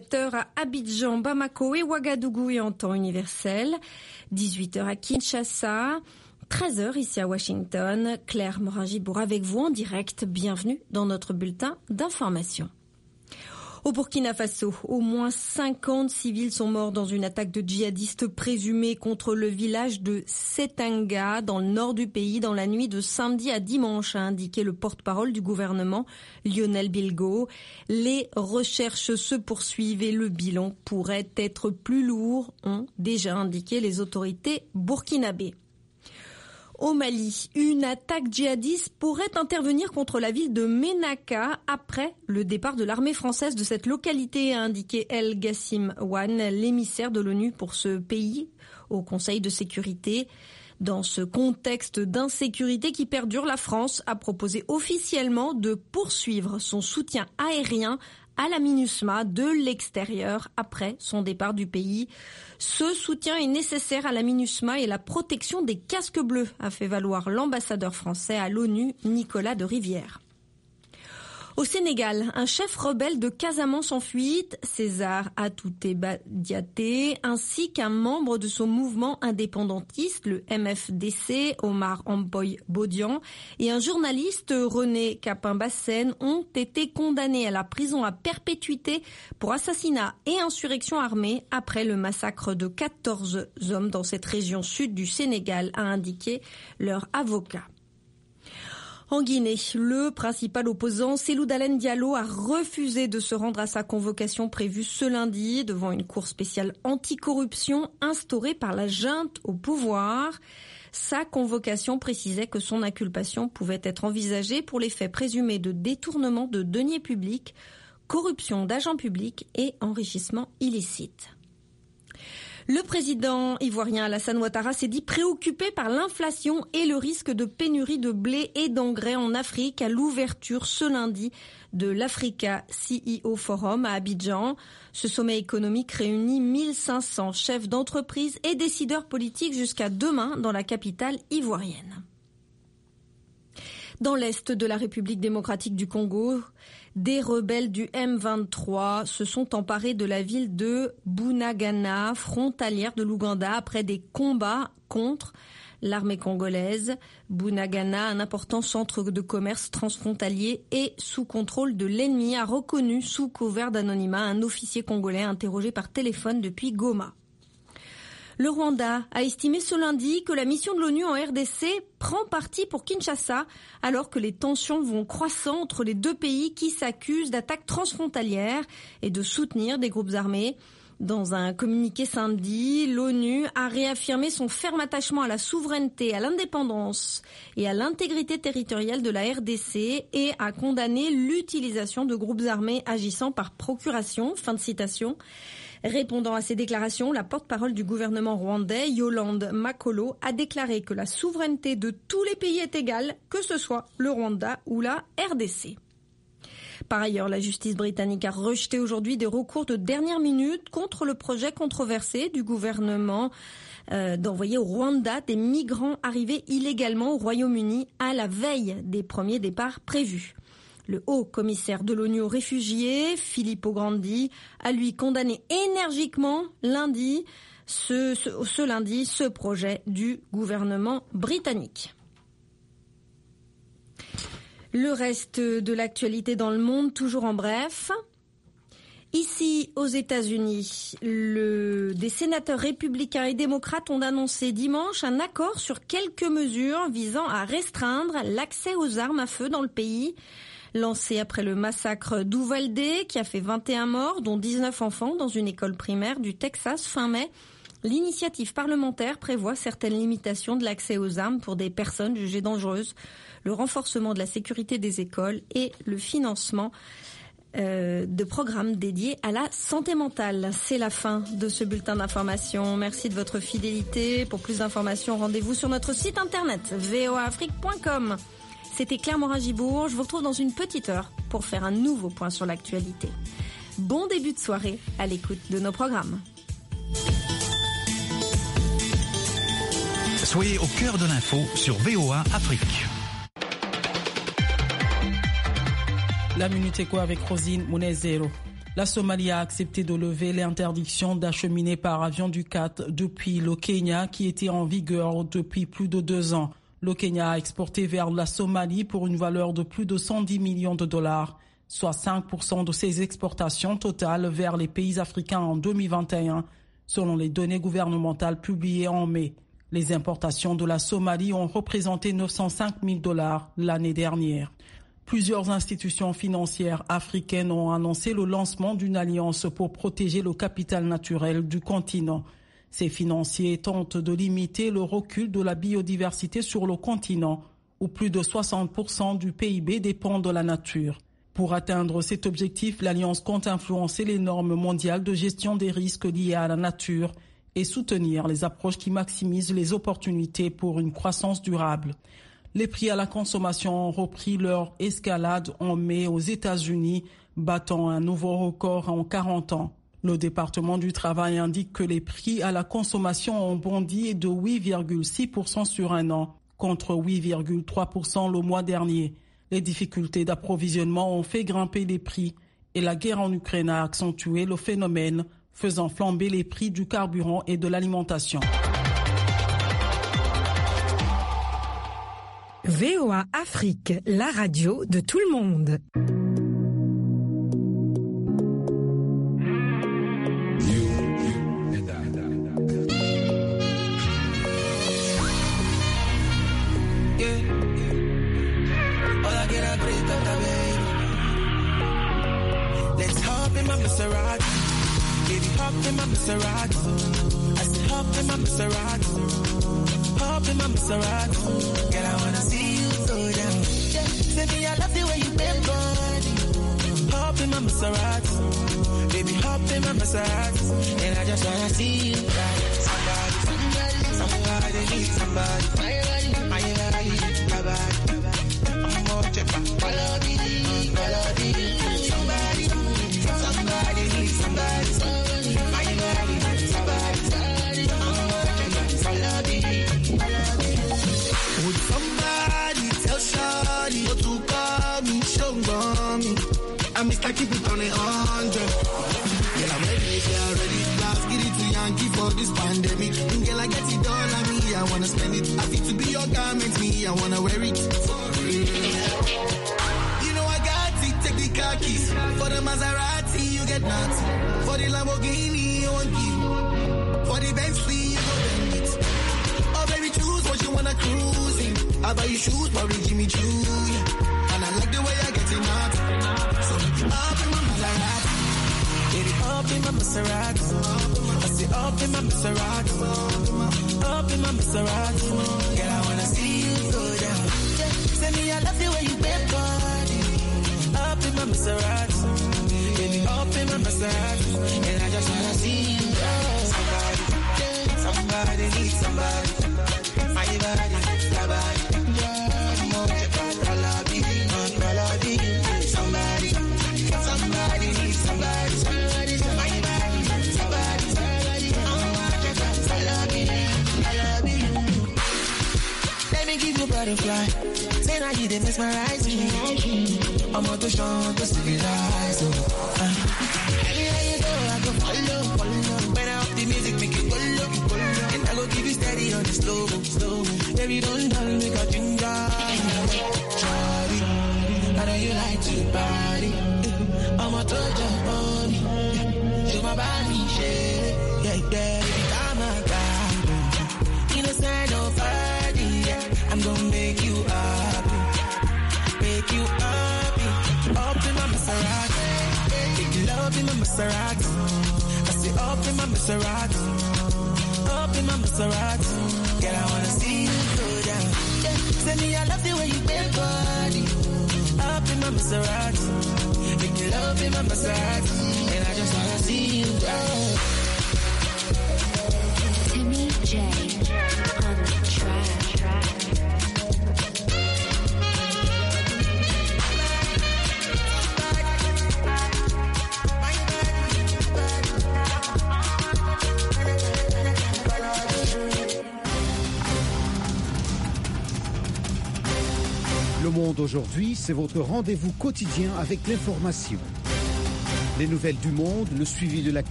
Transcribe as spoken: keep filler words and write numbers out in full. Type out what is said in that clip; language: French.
dix-sept heures à Abidjan, Bamako et Ouagadougou et en temps universel. dix-huit heures à Kinshasa. treize heures ici à Washington. Claire Morin-Gibour avec vous en direct. Bienvenue dans notre bulletin d'information. Au Burkina Faso, au moins cinquante civils sont morts dans une attaque de djihadistes présumés contre le village de Setanga, dans le nord du pays, dans la nuit de samedi à dimanche, a indiqué le porte-parole du gouvernement, Lionel Bilgo. Les recherches se poursuivent et le bilan pourrait être plus lourd, ont déjà indiqué les autorités burkinabées. Au Mali, une attaque djihadiste pourrait intervenir contre la ville de Ménaka après le départ de l'armée française de cette localité, a indiqué El Gassim Wan, l'émissaire de l'ONU pour ce pays au Conseil de sécurité. Dans ce contexte d'insécurité qui perdure, la France a proposé officiellement de poursuivre son soutien aérien à la MINUSMA de l'extérieur après son départ du pays. Ce soutien est nécessaire à la MINUSMA et la protection des casques bleus, a fait valoir l'ambassadeur français à l'ONU, Nicolas de Rivière. Au Sénégal, un chef rebelle de Casamance en fuite, César Atouté Badiaté, ainsi qu'un membre de son mouvement indépendantiste, le M F D C, Omar Amboy Bodian, et un journaliste, René Capin-Bassène, ont été condamnés à la prison à perpétuité pour assassinat et insurrection armée après le massacre de quatorze hommes dans cette région sud du Sénégal, a indiqué leur avocat. En Guinée, le principal opposant, Cellou Dalein Diallo, a refusé de se rendre à sa convocation prévue ce lundi devant une cour spéciale anticorruption instaurée par la junte au pouvoir. Sa convocation précisait que son inculpation pouvait être envisagée pour les faits présumés de détournement de deniers publics, corruption d'agents publics et enrichissement illicite. Le président ivoirien Alassane Ouattara s'est dit préoccupé par l'inflation et le risque de pénurie de blé et d'engrais en Afrique à l'ouverture ce lundi de l'Africa C E O Forum à Abidjan. Ce sommet économique réunit mille cinq cents chefs d'entreprise et décideurs politiques jusqu'à demain dans la capitale ivoirienne. Dans l'est de la République démocratique du Congo, des rebelles du M vingt-trois se sont emparés de la ville de Bunagana, frontalière de l'Ouganda, après des combats contre l'armée congolaise. Bunagana, un important centre de commerce transfrontalier et sous contrôle de l'ennemi, a reconnu sous couvert d'anonymat un officier congolais interrogé par téléphone depuis Goma. Le Rwanda a estimé ce lundi que la mission de l'ONU en R D C prend parti pour Kinshasa alors que les tensions vont croissant entre les deux pays qui s'accusent d'attaques transfrontalières et de soutenir des groupes armés. Dans un communiqué samedi, l'ONU a réaffirmé son ferme attachement à la souveraineté, à l'indépendance et à l'intégrité territoriale de la R D C et a condamné l'utilisation de groupes armés agissant par procuration. Fin de citation. Répondant à ces déclarations, la porte-parole du gouvernement rwandais, Yolande Makolo, a déclaré que la souveraineté de tous les pays est égale, que ce soit le Rwanda ou la R D C. Par ailleurs, la justice britannique a rejeté aujourd'hui des recours de dernière minute contre le projet controversé du gouvernement euh, d'envoyer au Rwanda des migrants arrivés illégalement au Royaume-Uni à la veille des premiers départs prévus. Le haut commissaire de l'ONU aux réfugiés, Filippo Grandi, a lui condamné énergiquement lundi, ce, ce, ce lundi, ce projet du gouvernement britannique. Le reste de l'actualité dans le monde, toujours en bref. Ici, aux États-Unis, le, des sénateurs républicains et démocrates ont annoncé dimanche un accord sur quelques mesures visant à restreindre l'accès aux armes à feu dans le pays. Lancé après le massacre d'Uvalde, qui a fait vingt et un morts, dont dix-neuf enfants, dans une école primaire du Texas fin mai, l'initiative parlementaire prévoit certaines limitations de l'accès aux armes pour des personnes jugées dangereuses, le renforcement de la sécurité des écoles et le financement euh, de programmes dédiés à la santé mentale. C'est la fin de ce bulletin d'information. Merci de votre fidélité. Pour plus d'informations, rendez-vous sur notre site internet v o a afrique point com. C'était Claire Morin-Gibour. Je vous retrouve dans une petite heure pour faire un nouveau point sur l'actualité. Bon début de soirée à l'écoute de nos programmes. Soyez au cœur de l'info sur V O A Afrique. La Minute Éco avec Rosine Mounezero. La Somalie a accepté de lever l'interdiction d'acheminer par avion du C A T depuis le Kenya qui était en vigueur depuis plus de deux ans. Le Kenya a exporté vers la Somalie pour une valeur de plus de cent dix millions de dollars, soit cinq pour cent de ses exportations totales vers les pays africains en deux mille vingt et un, selon les données gouvernementales publiées en mai. Les importations de la Somalie ont représenté neuf cent cinq mille dollars l'année dernière. Plusieurs institutions financières africaines ont annoncé le lancement d'une alliance pour protéger le capital naturel du continent. Ces financiers tentent de limiter le recul de la biodiversité sur le continent, où plus de soixante pour cent du P I B dépend de la nature. Pour atteindre cet objectif, l'Alliance compte influencer les normes mondiales de gestion des risques liés à la nature et soutenir les approches qui maximisent les opportunités pour une croissance durable. Les prix à la consommation ont repris leur escalade en mai aux États-Unis, battant un nouveau record en quarante ans. Le département du travail indique que les prix à la consommation ont bondi de huit virgule six pour cent sur un an, contre huit virgule trois pour cent le mois dernier. Les difficultés d'approvisionnement ont fait grimper les prix et la guerre en Ukraine a accentué le phénomène, faisant flamber les prix du carburant et de l'alimentation. V O A Afrique, la radio de tout le monde. Let's hop in my Maserati, baby, hop in my Maserati. I said hop in my Maserati, hop in my Maserati. Girl, I wanna see you go down. Say me, I love the way you bend body. Hop in my Maserati, baby, hop in my Maserati. And I just wanna see you ride. Somebody, somebody, somebody need somebody. My body, my body, my body. I'm gonna check my quality, quality. Somebody, somebody need somebody. My body, somebody, somebody. I'm gonna check my quality, quality. Would somebody tell Shawty what to call me, show me? I'm Mister Keep It on a hundred. Girl, I'm ready if you're ready. Let's get it to Yankee for this pandemic. Girl, I get it done on me, I wanna spend it. I feel to be your garment, me, I wanna wear it. You know I got it, take the car keys. For the Maserati, you get nothing. For the Lamborghini, you won't give. For the Bentley, you go bend it. Oh baby, choose what you wanna cruise in. I buy you shoes, probably Jimmy Choo. And I like the way I get it out. So up in my Maserati, baby, up in my Maserati. I say up in my Maserati, up in my Maserati. Girl, I wanna see you go down. Say me, I love the way you bend body. Up in my Maserati, baby, up in my Maserati. And I just wanna see you go. Somebody, somebody needs somebody. My body, my body. I'm more than quality, quality. Somebody, somebody needs somebody. My body, somebody, somebody. I'm more than quality, quality. Let me give you butterfly. Say now you did mesmerize me. I'm on the show to civilize. Uh. Anywhere you go, I go follow, follow. When I up the music, make it go low, go low. And I go give you steady on the slow, slow. Baby, don't tell me got ginger. Shawty, I know you like to party. I'm a touch of money. Show my body, shit. Yeah, yeah, baby, I'm a guy. You know, sign of party. Yeah. I'm gonna make you happy. Make you happy. Up in my Maserati. Make love in my Maserati. I say up in my Maserati. Up in my Maserati. Girl, I wanna see you go down. Yeah. Say me, I love the way you bend body. Up in my Maserati. Make love in my Maserati. And I just wanna see you go. Timmy J on the track. Le Monde aujourd'hui, c'est votre rendez-vous quotidien avec l'information. Les nouvelles du monde, le suivi de l'actualité.